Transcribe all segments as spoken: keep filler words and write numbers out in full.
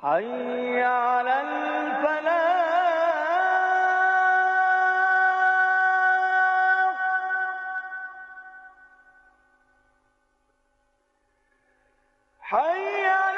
حي على الفلاح حي على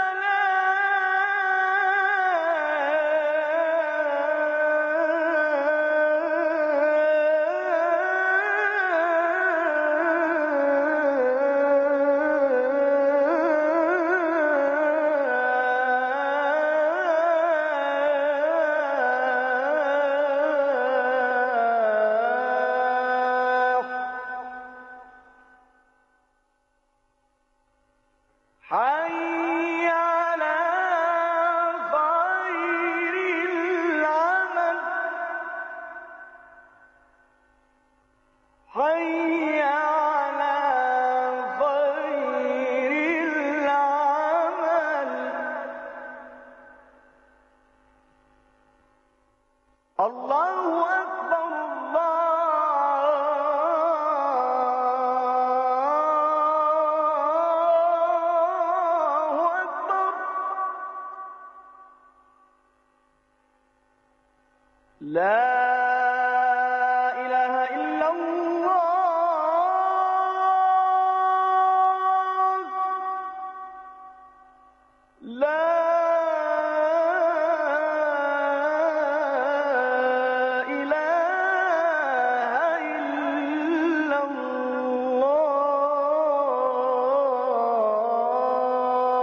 حي على خير العمل حي على خير العمل الله أكبر لا إله إلا الله لا إله إلا الله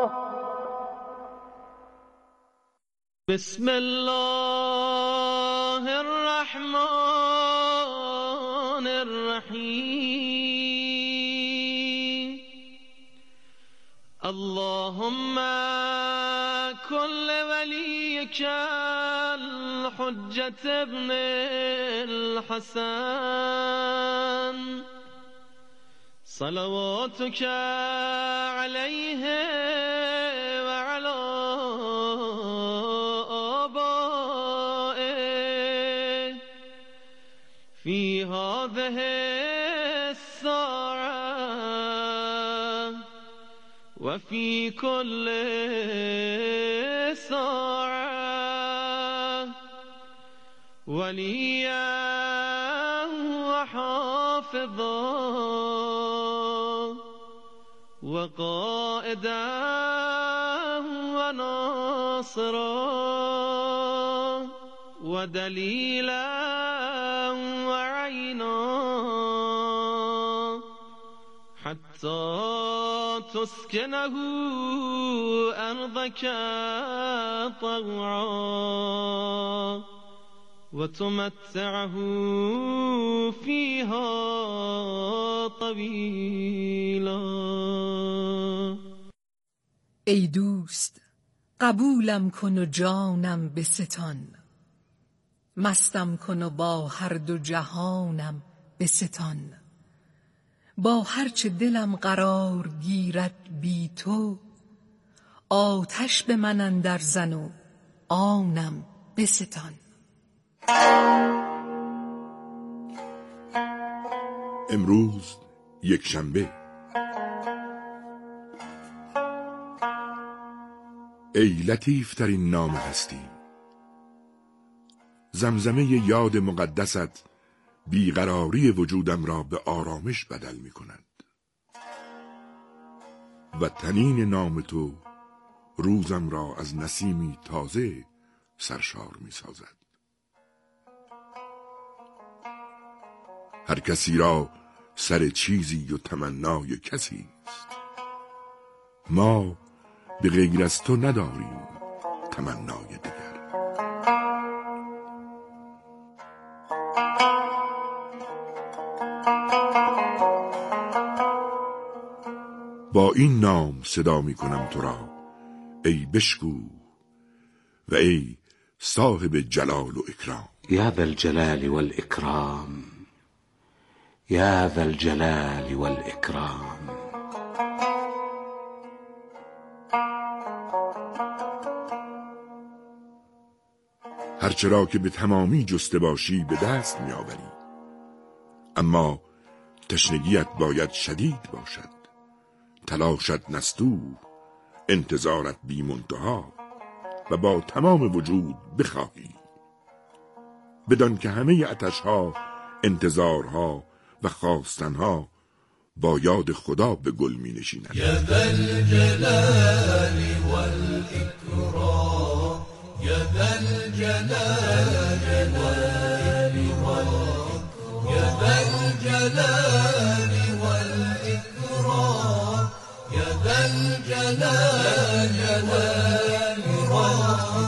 بسم الله الرحمن الرحيم اللهم كل وليك الحجة ابن الحسن صلواتك عليه وعلى في هذه الساعة وفي كل ساعة وليا وحافظا وقائدا وناصرا ودليلا وعينا حتى تسكنه أرضك طوعا وتمتعه فيها طويلا. ای دوست قبولم کن و جانم بستان، مستم کن و با هر دو جهانم بستان. با هرچه دلم قرار گیرد بی تو، آتش به من اندر زن و آنم بستان. امروز یک شنبه. ای لطیف ترین نام هستی، زمزمه یاد مقدست بیقراری وجودم را به آرامش بدل می کند و تنین نام تو روزم را از نسیمی تازه سرشار می سازد. هر کسی را سر چیزی و تمنای کسی است، ما به غیر از تو نداریم تمنای دیگر. با این نام صدا می کنم تو را ای بشکو و ای صاحب جلال و اکرام. یا ذا الجلال والاکرام، یا ذا الجلال والاکرام. هرچرا که به تمامی جسته باشی به دست می آوری، اما تشنگیت باید شدید باشد، تلاشت نستوه، انتظارت بی منتها. و با تمام وجود بخواهی، بدان که همه عطشها، انتظارها و خواستنها با یاد خدا به گل می نشینند. یا ذا الجلال والإکرام، یا ذا الجلال والإکرام، یا ذا الجلال والإکرام، یا ذا الجلال والإکرام،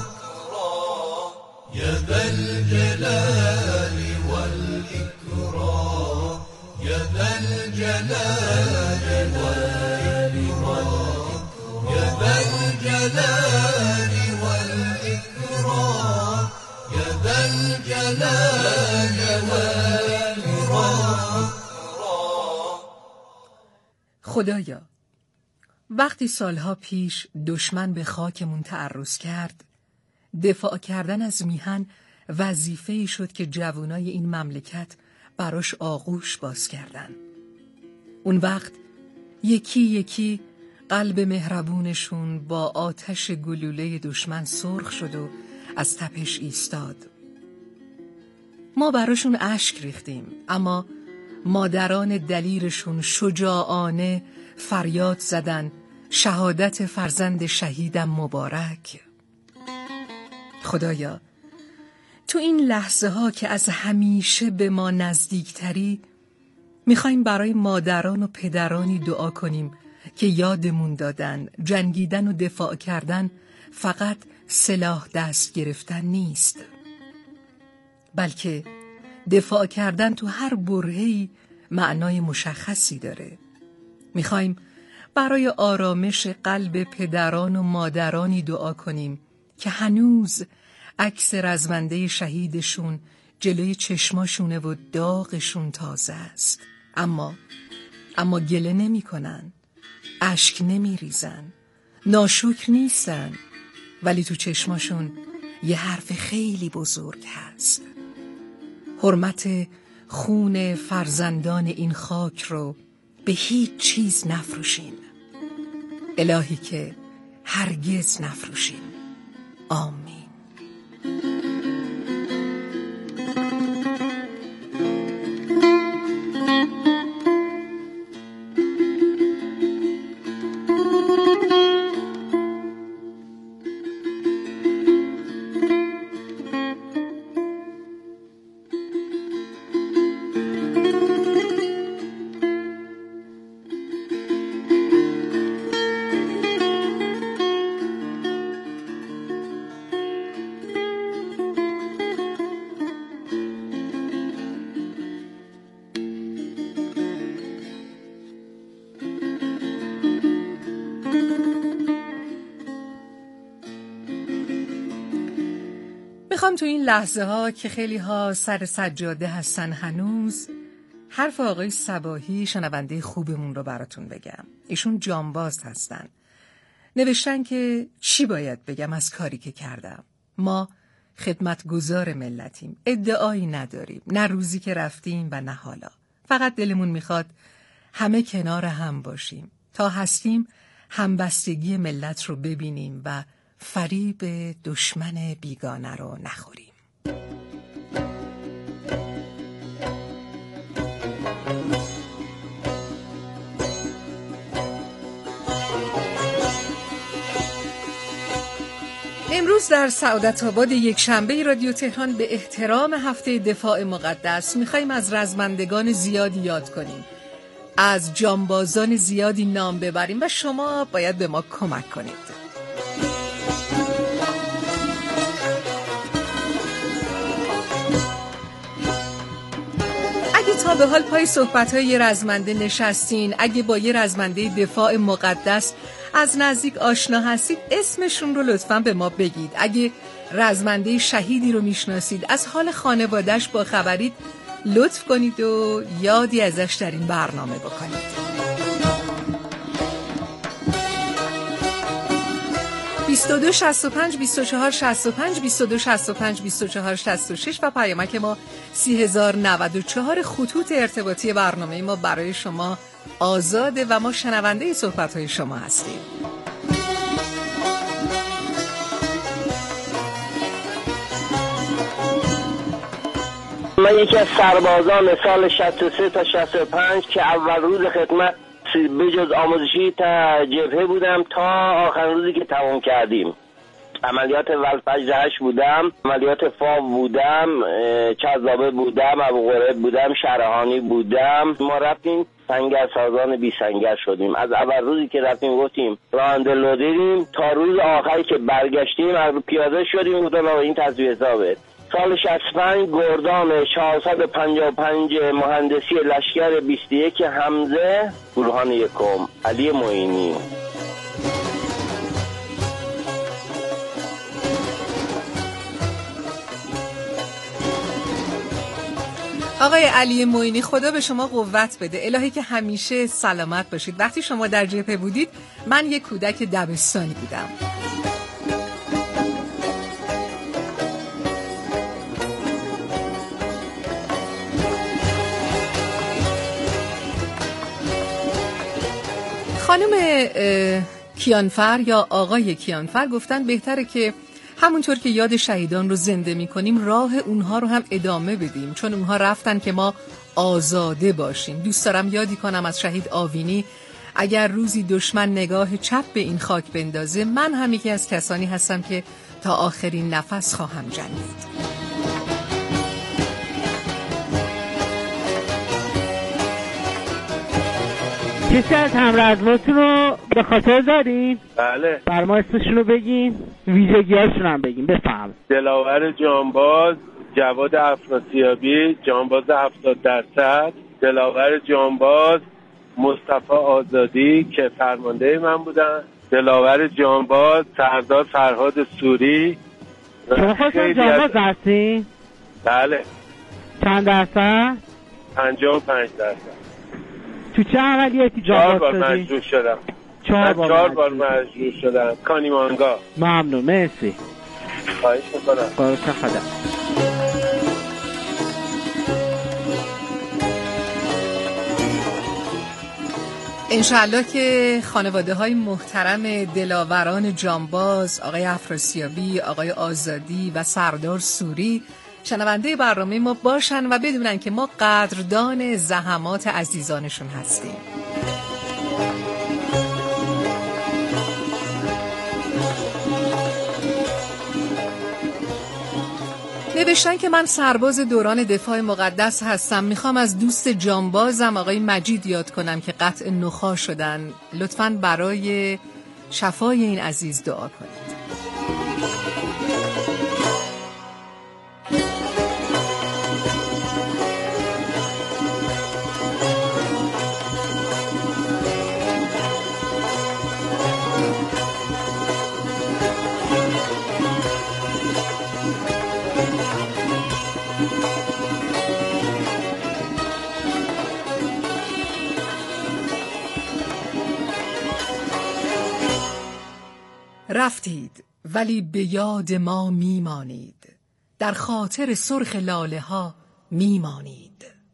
یا ذا الجلال والإکرام، یا ذا الجلال والإکرام، یا ذا الجلال والإکرام، یا ذا الجلال والإکرام. خدایا، وقتی سالها پیش دشمن به خاکمون تعرض کرد، دفاع کردن از میهن وظیفه‌ای شد که جوانای این مملکت براش آغوش باز کردن. اون وقت یکی یکی قلب مهربونشون با آتش گلوله دشمن سرخ شد و از تپش ایستاد. ما براشون اشک ریختیم، اما مادران دلیرشون شجاعانه فریاد زدن شهادت فرزند شهیدم مبارک. خدایا، تو این لحظه ها که از همیشه به ما نزدیکتری، میخوایم برای مادران و پدرانی دعا کنیم که یادمون دادن جنگیدن و دفاع کردن فقط سلاح دست گرفتن نیست، بلکه دفاع کردن تو هر برهه‌ای معنای مشخصی داره. میخوایم برای آرامش قلب پدران و مادرانی دعا کنیم که هنوز عکس رزمنده شهیدشون جلوی چشماشونه و داغشون تازه است، اما اما گله نمی کنن، اشک نمی ریزن، ناشکر نیستن، ولی تو چشماشون یه حرف خیلی بزرگ هست: حرمت خون فرزندان این خاک رو به هیچ چیز نفروشین. الهی که هرگز نفروشین. آمین. میخوام تو این لحظه ها که خیلی ها سر سجاده هستن هنوز، حرف آقای صباحی شنونده خوبمون رو براتون بگم. ایشون جانباز هستن. نوشتن که چی باید بگم از کاری که کردم. ما خدمتگزار ملتیم، ادعایی نداریم، نه روزی که رفتیم و نه حالا. فقط دلمون میخواد همه کنار هم باشیم تا هستیم همبستگی ملت رو ببینیم و فریب دشمن بیگانه رو نخوریم. امروز در سعادت آباد یک شنبه رادیو تهران به احترام هفته دفاع مقدس میخواییم از رزمندگان زیادی یاد کنیم، از جانبازان زیادی نام ببریم و شما باید به ما کمک کنید. اگه تا به حال پای صحبت‌های یه رزمنده نشستین، اگه با یه رزمنده دفاع مقدس از نزدیک آشنا هستید، اسمشون رو لطفاً به ما بگید. اگه رزمنده شهیدی رو میشناسید، از حال خانواده‌اش با خبرید، لطف کنید و یادی ازش در این برنامه بکنید. بیست و دو شصت و پنج بیست و چهار شصت و پنج بیست و دو شصت و پنج بیست و چهار شصت و شش و پیامک ما سی هزار و نود و چهار. خطوط ارتباطی برنامه ما برای شما آزاده و ما شنونده صحبت‌های شما هستیم. من یکی از سربازان سال شصت و سه تا شصت و پنج که اول روز خدمت بجز آموزشی تا جبهه بودم تا آخر روزی که تمام کردیم. عملیات ولفجر هشت بودم، عملیات فاو بودم، چذابه بودم، ابوقریب بودم، شرحانی بودم. ما رفتیم سنگر سازان بی سنگر شدیم. از اول روزی که رفتیم گفتیم راننده لودریم تا روز آخری که برگشتیم از پیاده شدیم گفتم این تصویه حسابه. سال شصت و پنج گردان چهارصد و پنجاه و پنج مهندسی لشکر بیست و یک حمزه گروهان یکم علی معینی. آقای علی معینی خدا به شما قوت بده، الهی که همیشه سلامت باشید. وقتی شما در جبهه بودید من یک کودک دبستانی بودم. خانم کیانفر یا آقای کیانفر گفتن بهتره که همونطور که یاد شهیدان رو زنده می کنیم راه اونها رو هم ادامه بدیم، چون اونها رفتن که ما آزاده باشیم. دوست دارم یادی کنم از شهید آوینی اگر روزی دشمن نگاه چپ به این خاک بندازه من هم یکی از کسانی هستم که تا آخرین نفس خواهم جنگید. کسی از همرزماتون رو به خاطر دارین؟ بله. بر ما اسمشون رو بگین، ویژگی‌هاشون هم بگین. بفهم. دلاور جانباز جواد افراسیابی، جانباز هفتاد درصد. دلاور جانباز مصطفی آزادی که فرمانده من بودن. دلاور جانباز سردار فرهاد سوری. شما خودتون جانباز هستین؟ بله. چند درصد؟ پنجاه و پنج درصد. تو چه عملیاتی جانباز چهار شدی؟ بار مجروح شدم. چهار بار چهار بار مجروح شدم. کانیمانگا. ممنون، مرسی. خواهش میکنم. خواهش خدا. انشاءالله که خانواده های محترم دلاوران جانباز آقای افراسیابی، آقای آزادی و سردار سوری شنونده برنامه ما باشن و بدونن که ما قدردان زحمات عزیزانشون هستیم. نوشتن که من سرباز دوران دفاع مقدس هستم. میخوام از دوست جانبازم آقای مجید یاد کنم که قطع نخاع شدن. لطفاً برای شفای این عزیز دعا کنید. رفتید ولی به یاد ما میمانید، در خاطر سرخ لاله ها میمانید.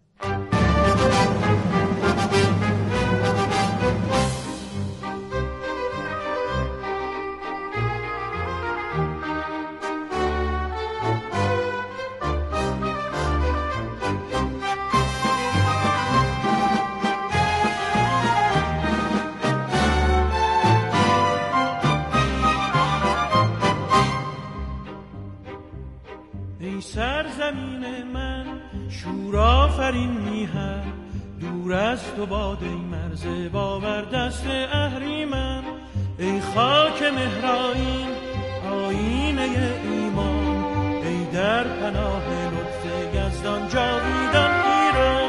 سرزمین من شور آفرین میهن، دور از تو باد ای مرز باور دست اهریمن. ای خاک مهرائین آینه ایمان، ای در پناه لطف یزدان جاویدان ایران.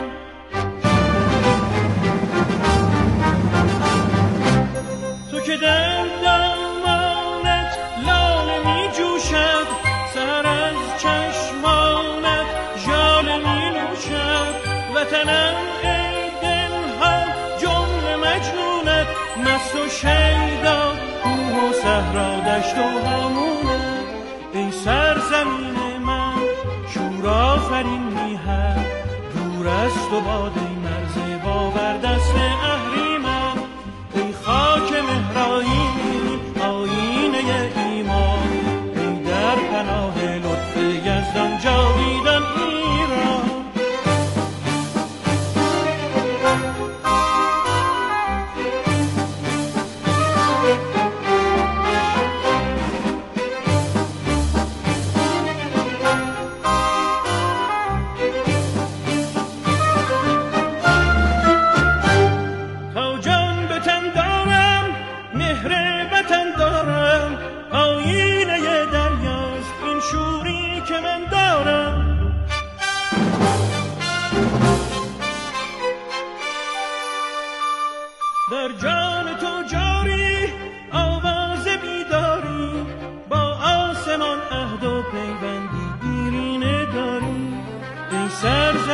تو که در دامانت لاله می جوشد، سر از چشمانت ژاله می نوشد. وطنم ای دلها جمله مجنونت، مست و شیدا کوه و صحرا دشت و هامونت. ای سرزمین من شور آفرین میهن، دور از تو باد ای مرز باور دست اهریمن. ای خاک مهرائین آینه ایمان، ای در پناه لطف یزدان جاویدان ایران.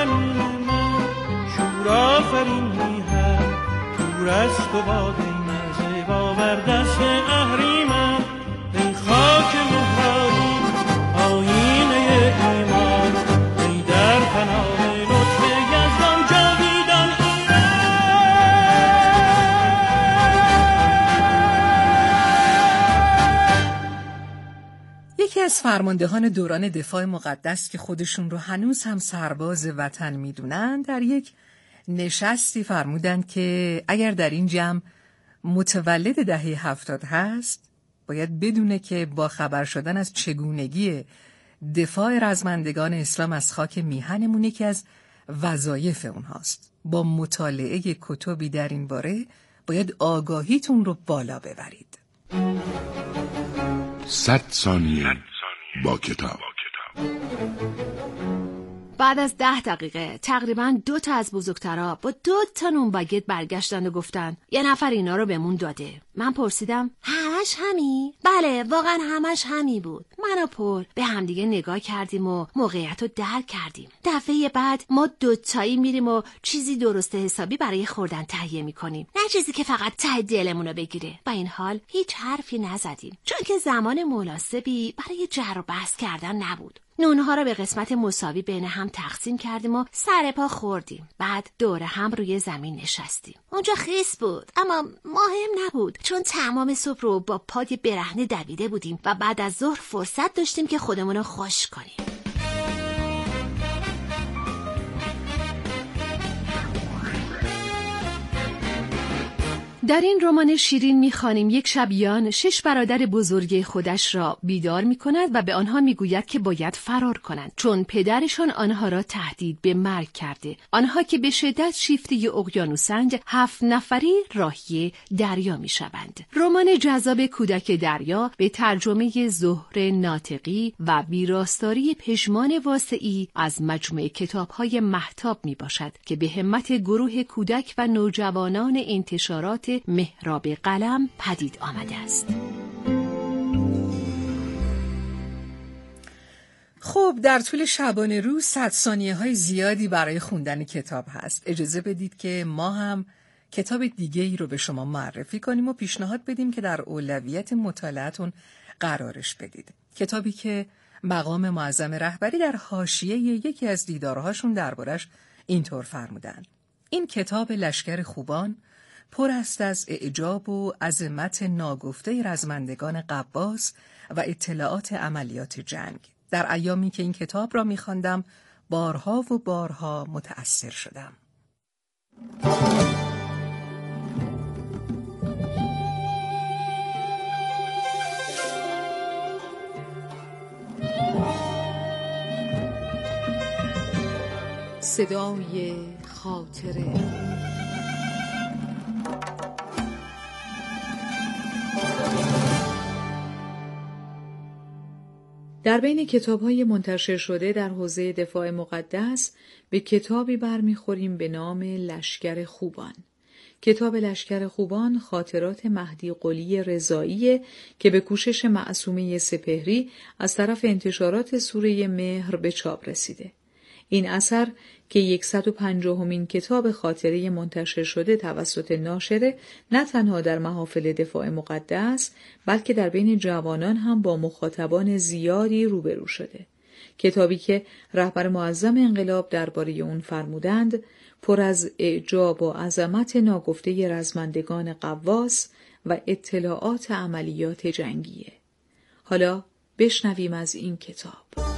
زمین من شور آفرینی هم دور از تو باد مرز باور دست اهریمن ای خاک مهرانی آینه ایمان ای در پناه لطف یزدان جاویدان ایران. یکی از فرماندهان دوران دفاع مقدس که خودشون رو هنوز هم سرباز وطن میدونن در یک نشستی فرمودند که اگر در این جمع متولد دهه هفتاد هست باید بدونه که با خبر شدن از چگونگی دفاع رزمندگان اسلام از خاک میهنمون یکی از وظایف اونهاست. با مطالعه کتبی در این باره باید آگاهیتون رو بالا ببرید. صد ثانیه با کتاب. بعد از ده دقیقه تقریباً دو تا از بزرگترها با دو تا نون باگت برگشتن و گفتن یه نفر اینا رو بهمون داده. من پرسیدم همش همی؟ بله واقعا همش همی بود. من و پل به همدیگه نگاه کردیم و موقعیت رو درک کردیم. دفعه بعد ما دوتایی میریم و چیزی درست حسابی برای خوردن تهیه میکنیم، نه چیزی که فقط ته دلمون رو بگیره. با این حال هیچ حرفی نزدیم چون که زمان مناسبی برای جر و بحث کردن نبود. نونها رو به قسمت مساوی بین هم تقسیم کردیم و سر پا خوردیم. بعد دور هم روی زمین نشستیم. اونجا خیس بود اما مهم نبود چون تمام صبح رو با پای برهنه دویده بودیم و بعد از ظهر فرصت داشتیم که خودمون رو خوش کنیم. در این رمان شیرین می‌خوانیم یک شبیان شش برادر بزرگ خودش را بیدار می‌کند و به آنها می‌گوید که باید فرار کنند چون پدرشان آنها را تهدید به مرگ کرده. آنها که به شدت شیفته اقیانوسند هفت نفری راهی دریا می‌شوند. رمان جذاب کودک دریا به ترجمه زهره ناطقی و ویراستاری پژمان واسعی از مجموعه کتاب‌های مهتاب میباشد که به همت گروه کودک و نوجوانان انتشارات محراب قلم پدید آمده است. خب در طول شبانه روز صد ثانیه های زیادی برای خوندن کتاب هست. اجازه بدید که ما هم کتاب دیگه ای رو به شما معرفی کنیم و پیشنهاد بدیم که در اولویت مطالعتون قرارش بدید. کتابی که مقام معظم رهبری در حاشیه یکی از دیدارهاشون دربارش اینطور فرمودن: این کتاب لشکر خوبان پر است از اعجاب و عظمت ناگفته رزمندگان قباس و اطلاعات عملیات جنگ. در ایامی که این کتاب را می‌خواندم بارها و بارها متأثر شدم. صدای خاطره در بین کتاب‌های منتشر شده در حوزه دفاع مقدس به کتابی برمیخوریم به نام لشکر خوبان. کتاب لشکر خوبان خاطرات مهدی قلی رضایی که به کوشش معصومه سپهری از طرف انتشارات سوره مهر به چاپ رسیده. این اثر که صد و پنجاهمین کتاب خاطره منتشر شده توسط ناشره نه تنها در محافل دفاع مقدس بلکه در بین جوانان هم با مخاطبان زیادی روبرو شده. کتابی که رهبر معظم انقلاب درباره اون فرمودند پر از اعجاب و عظمت ناگفته رزمندگان قواس و اطلاعات عملیات جنگیه. حالا بشنویم از این کتاب.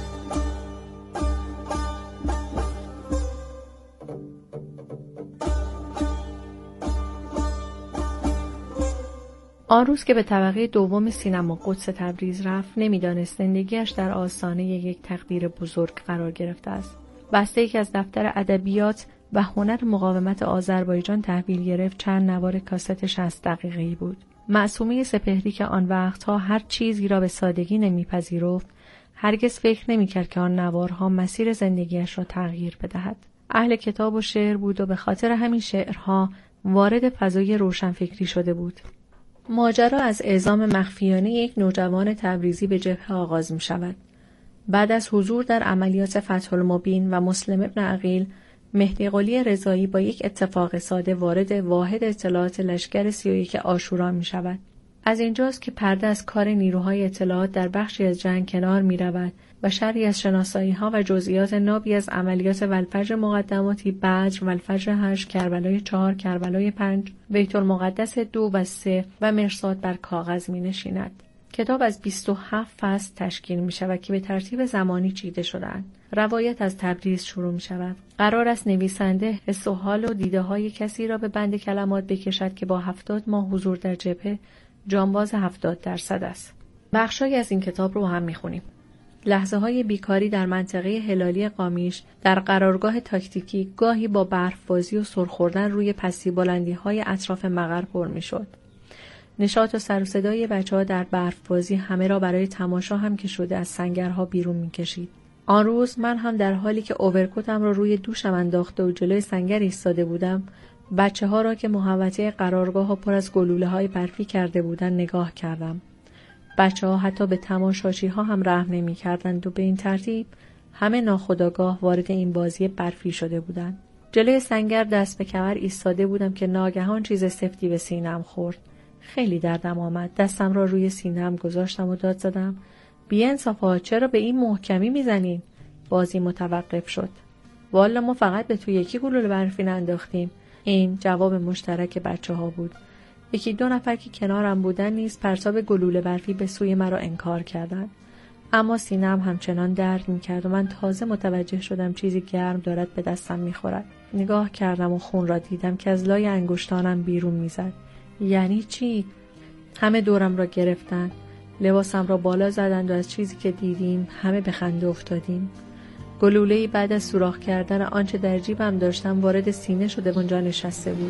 آن روز که به طبقه دوم سینما قدس تبریز رفت نمیدانست زندگیش در آستانه یک تقدیر بزرگ قرار گرفته است. بسته یکی از دفتر ادبیات و هنر مقاومت آذربایجان تحویل گرفت چند نوار کاست شصت دقیقه‌ای بود. معصومه سپهری که آن وقتها هر چیزی را به سادگی نمیپذیرفت هرگز فکر نمی‌کرد که آن نوارها مسیر زندگیش را تغییر بدهد. اهل کتاب و شعر بود و به خاطر همین شعرها وارد فضای روشنفکری شده بود. ماجرا از اعزام مخفیانه یک نوجوان تبریزی به جبهه آغاز می شود. بعد از حضور در عملیات فتح المبین و مسلم ابن عقیل، مهدی قلی رضایی با یک اتفاق ساده وارد واحد اطلاعات لشکر سی و یک عاشورا می شود. از اینجاست که پرده از کار نیروهای اطلاعات در بخشی از جنگ کنار می رود و شرحی از شناسایی ها و جزئیات نابی از عملیات ولفجر مقدماتی بدر، ولفجر هشت، کربلای چهار، کربلای پنج، بیت المقدس دو و سه و مرصاد بر کاغذ می نشیند. کتاب از بیست و هفت فصل تشکیل می شود که به ترتیب زمانی چیده شدند. روایت از تبریز شروع می شود. قرار است نویسنده حس و حال و دیده های کسی را به بند کلمات بکشد که با هفتاد ماه حضور در جبهه جانباز هفتاد درصد است. بخشایی از این کتاب رو هم می خونیم. لحظه های بیکاری در منطقه هلالی قامیش در قرارگاه تاکتیکی گاهی با برفبازی و سر خوردن روی پستی بلندی های اطراف مقر پر می شد. نشاط و سر و صدای بچه ها در برفبازی همه را برای تماشا هم که شده از سنگرها بیرون می کشید. آن روز من هم در حالی که اوورکوتم را روی دوشم انداخته و جلوی سنگر ایستاده بودم، بچه ها را که محوطه قرارگاه ها پر از گلوله های برفی کرده بودند نگاه کردم. بچه ها حتی به تماشاچی ها هم رحم نمی کردند و به این ترتیب همه ناخودآگاه وارد این بازی برفی شده بودند. جلوی سنگر دست به کمر ایستاده بودم که ناگهان چیز سفتی به سینم خورد. خیلی دردم آمد. دستم را روی سینم گذاشتم و داد زدم: بی‌انصافا، چرا به این محکمی میزنین؟ بازی متوقف شد. والا ما فقط به تو یکی گلوله برفی ننداختیم. این جواب مشترک بچه ها بود. یکی دو نفر که کنارم بودن نیز پرتاب گلوله برفی به سوی مرا انکار کردند. اما سینه‌ام همچنان درد می‌کرد و من تازه متوجه شدم چیزی گرم دارد به دستم می‌خورد. نگاه کردم و خون را دیدم که از لای انگشتانم بیرون می‌زد. یعنی چی؟ همه دورم را گرفتند. لباسم را بالا زدند و از چیزی که دیدیم همه به خنده افتادیم. گلوله‌ای بعد از سوراخ کردن آنچه در جیبم داشتم وارد سینه شده و اونجا نشسته بود.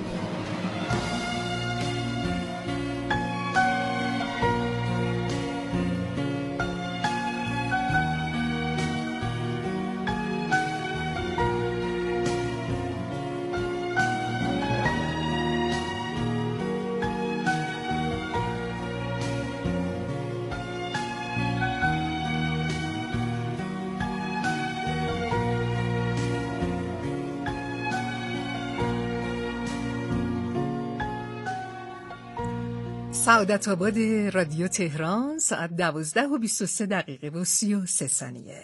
سعادت آباد رادیو تهران، ساعت دوازده و بیست و سه دقیقه و سی و سه ثانیه.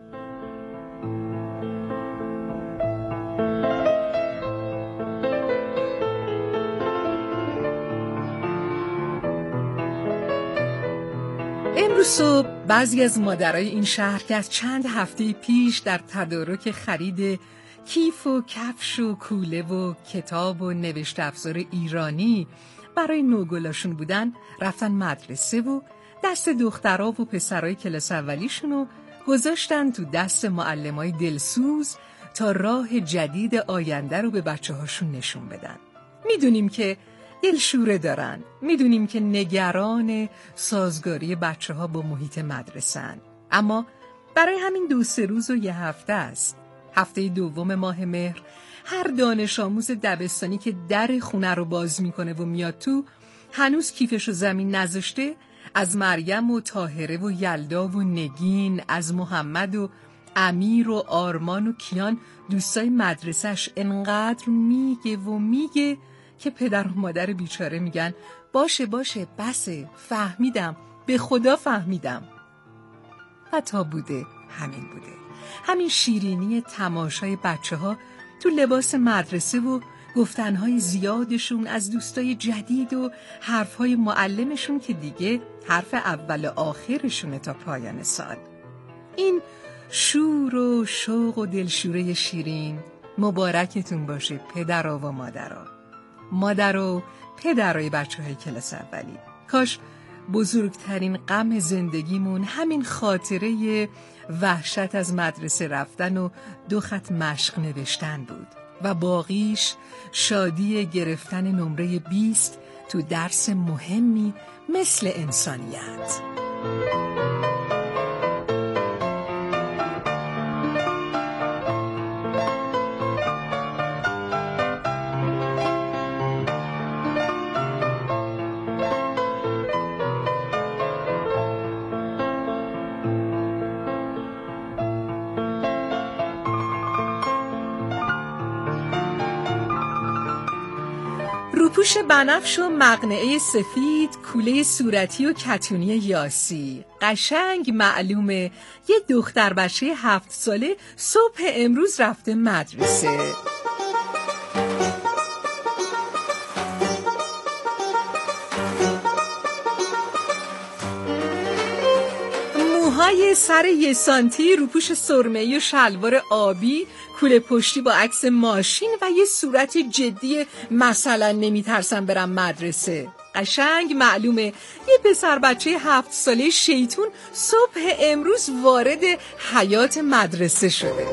امروز صبح بعضی از مادرای این شهر که از چند هفته پیش در تدارک خرید کیف و کفش و کوله و کتاب و نوشت افزار ایرانی برای نوگلاشون بودن، رفتن مدرسه و دست دخترها و پسرای کلاس اولیشونو گذاشتن تو دست معلمای دلسوز تا راه جدید آینده رو به بچه هاشون نشون بدن. میدونیم که دلشوره دارن، میدونیم که نگران سازگاری بچه ها با محیط مدرسه‌ن، اما برای همین دو سه روز و یه هفته است. هفته دوم ماه مهر هر دانش آموز دبستانی که در خونه رو باز میکنه و میاد تو، هنوز کیفشو زمین نذاشته، از مریم و طاهره و یلدا و نگین، از محمد و امیر و آرمان و کیان دوستای مدرسهش انقدر میگه و میگه که پدر و مادر بیچاره میگن باشه باشه بسه، فهمیدم، به خدا فهمیدم. و تا بوده همین بوده، همین شیرینی تماشای بچه ها تو لباس مدرسه و گفتنهای زیادشون از دوستای جدید و حرفهای معلمشون که دیگه حرف اول آخرشونه تا پایان سال. این شور و شوق و دلشوره شیرین مبارکتون باشه پدرها و مادرها، مادر و پدرای بچه های کلاس اولی. کاش بزرگترین غم زندگیمون همین خاطره وحشت از مدرسه رفتن و دو خط مشق نوشتن بود و باقیش شادی گرفتن نمره بیست تو درس مهمی مثل انسانیت. روپوش بنفش و مقنعه سفید، کوله صورتی و کتونی یاسی. قشنگ معلومه یه دختر بچه هفت ساله صبح امروز رفته مدرسه. موهای سر یه سانتی، روپوش سرمه‌ای و شلوار آبی، کوله پشتی با عکس ماشین و یه صورت جدی مثلا نمیترسم برم مدرسه. قشنگ معلومه یه پسر بچه هفت ساله شیطون صبح امروز وارد حیات مدرسه شده.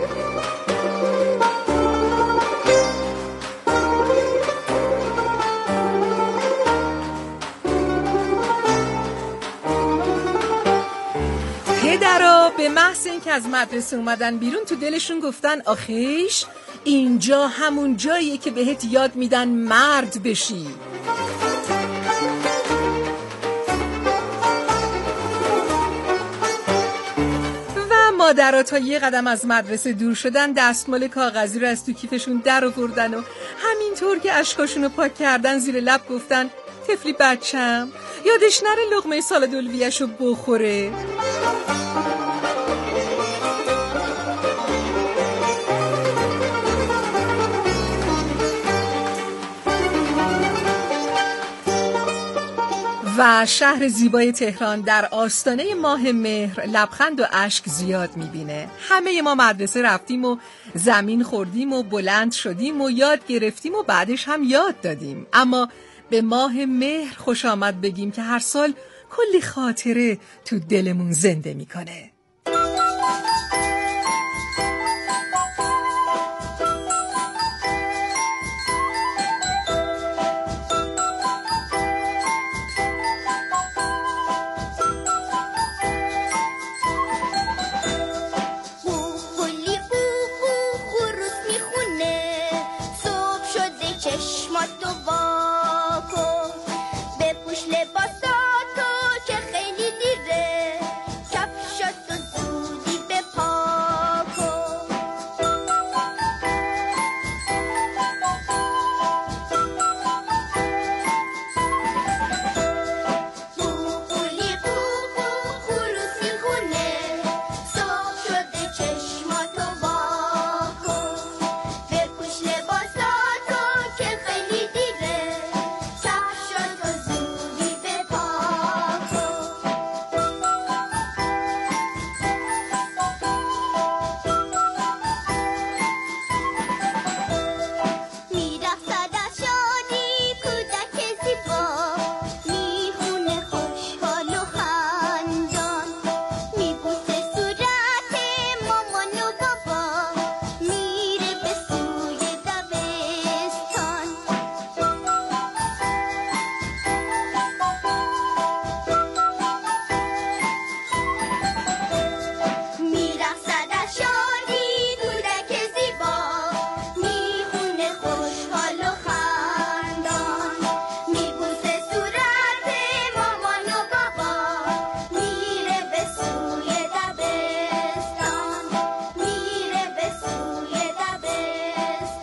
پدرها به محض اینکه از مدرسه اومدن بیرون تو دلشون گفتن آخیش اینجا همون جاییه که بهت یاد میدن مرد بشی. و مادرها تا یه قدم از مدرسه دور شدن دستمال کاغذی رو از تو کیفشون در آوردن و همینطور که اشکاشون رو پاک کردن زیر لب گفتن طفلی بچم یادش نره لقمه سالاد الویه‌شو بخوره. و شهر زیبای تهران در آستانه ماه مهر لبخند و اشک زیاد میبینه. همه ما مدرسه رفتیم و زمین خوردیم و بلند شدیم و یاد گرفتیم و بعدش هم یاد دادیم، اما به ماه مهر خوش آمد بگیم که هر سال کلی خاطره تو دلمون زنده میکنه.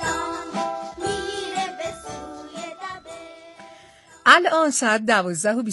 الان ساعت دوازده و